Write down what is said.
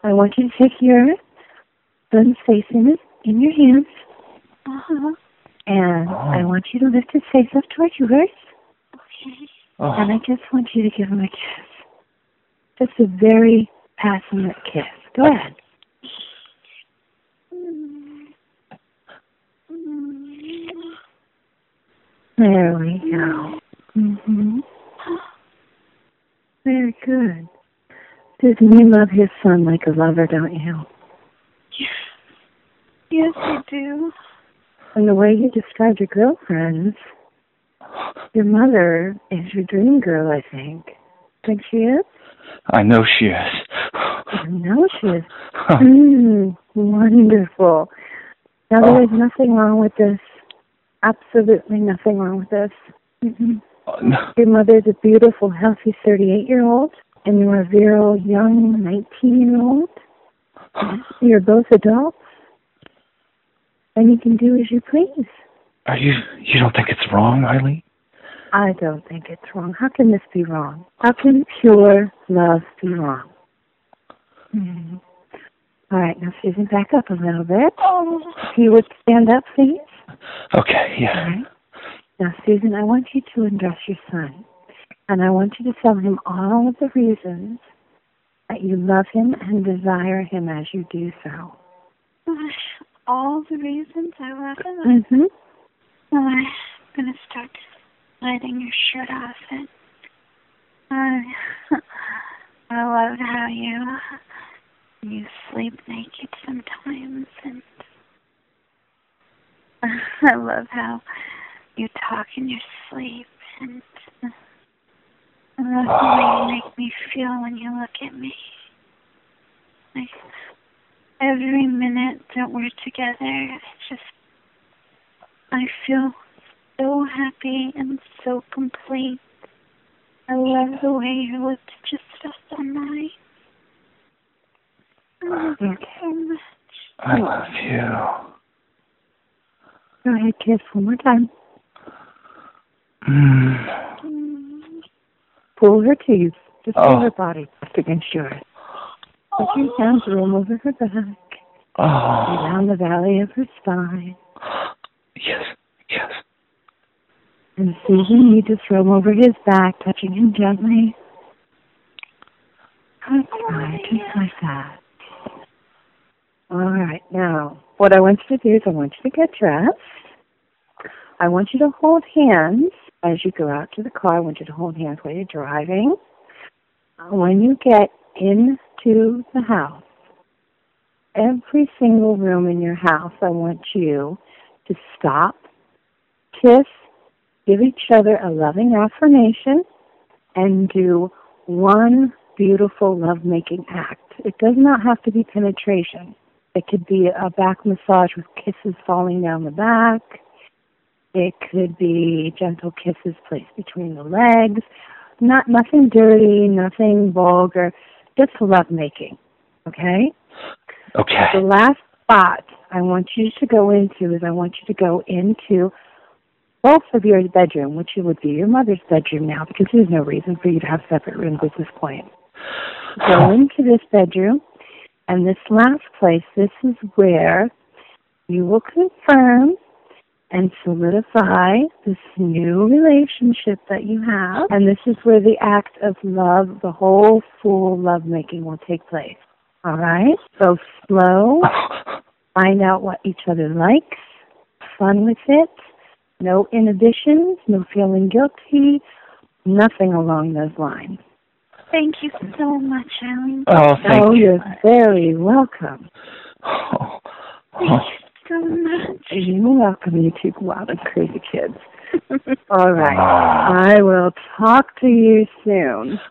I want you to take your son's face in your hands. Uh-huh. And I want you to lift his face up toward yours. Okay. And I just want you to give him a kiss. Just a very passionate kiss. Go ahead. There we go. Mm-hmm. Very good. Susan, you love his son like a lover, don't you? Yes, I do. And the way you described your girlfriends, your mother is your dream girl, I think. Think she is? I know she is. I know she is. Wonderful. Now, there is nothing wrong with this. Absolutely nothing wrong with this. Mm-hmm. No. Your mother is a beautiful, healthy 38-year-old, and you are a virile, young 19-year-old. You're both adults, and you can do as you please. You don't think it's wrong, Eileen? I don't think it's wrong. How can this be wrong? How can pure love be wrong? Mm-hmm. All right, now, Susan, back up a little bit. If you would stand up, please. Okay, yeah. All right. Now, Susan, I want you to undress your son, and I want you to tell him all of the reasons that you love him and desire him as you do so. All the reasons I love him? Mm-hmm. Well, I'm going to start letting your shirt off. And I love how you sleep naked sometimes, and I love how you talk in your sleep, and I love the way you make me feel when you look at me. Like, every minute that we're together, I feel so happy and so complete. I love the way your lips just rest on mine. I love you so much. I love you. Go ahead, kiss one more time. Pull her teeth. Just pull her body up against yours. Put your hands roll over her back. Down the valley of her spine. Yes. And Susan, you just roll over his back, touching him gently. That's right, just like that. All right, now, what I want you to do is I want you to get dressed. I want you to hold hands as you go out to the car. I want you to hold hands while you're driving. When you get into the house, every single room in your house, I want you to stop, kiss, give each other a loving affirmation, and do one beautiful love-making act. It does not have to be penetration. It could be a back massage with kisses falling down the back. It could be gentle kisses placed between the legs. Nothing dirty, nothing vulgar, just love-making, okay? Okay. The last spot I want you to go into is I want you to go into both of your bedroom, which would be your mother's bedroom now, because there's no reason for you to have separate rooms at this point. Go into this bedroom, and this last place, this is where you will confirm and solidify this new relationship that you have, and this is where the act of love, the whole full lovemaking will take place. All right? Go slow. Find out what each other likes. Fun with it. No inhibitions. No feeling guilty. Nothing along those lines. Thank you so much, Eileen. Thank you. You're very welcome. Thank you so much. You're welcome, you two wild and crazy kids. All right. I will talk to you soon.